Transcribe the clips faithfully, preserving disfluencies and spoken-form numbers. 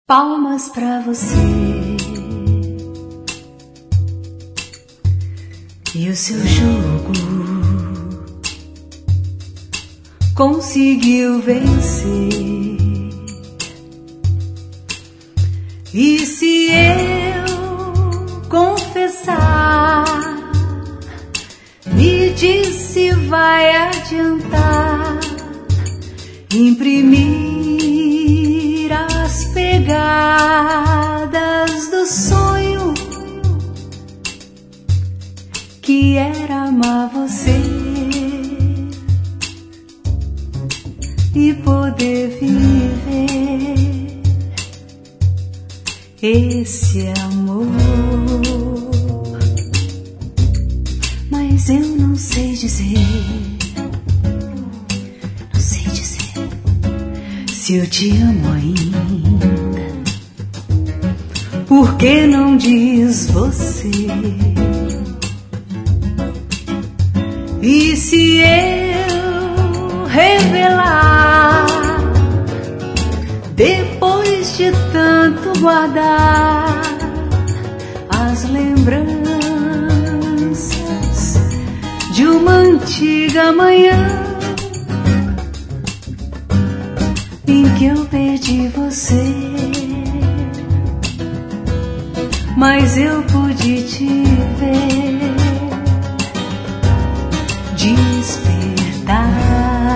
Palmas pra você e o seu jogo conseguiu vencer. E se eu confessar, me diz se vai adiantar imprimir as pegadas do sonho que era amar você e poder viver esse amor. Mas eu não sei dizer, não sei dizer se eu te amo ainda. Por que não diz você? E se eu revelar, depois de tanto guardar as lembranças de uma antiga manhã em que eu perdi você, mas eu pude te ver despertar.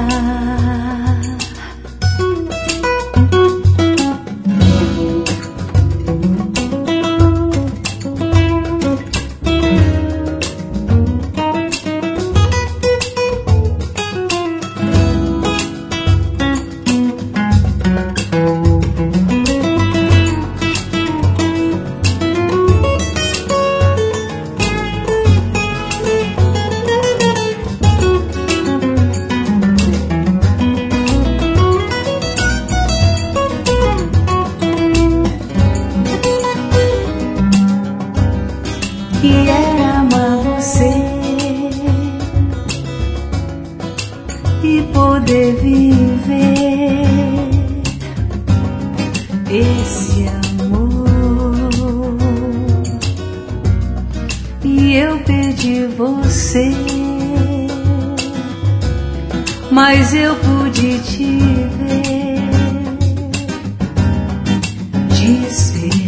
Que era amar você e poder viver esse amor. E eu perdi você, mas eu pude te ver despertar.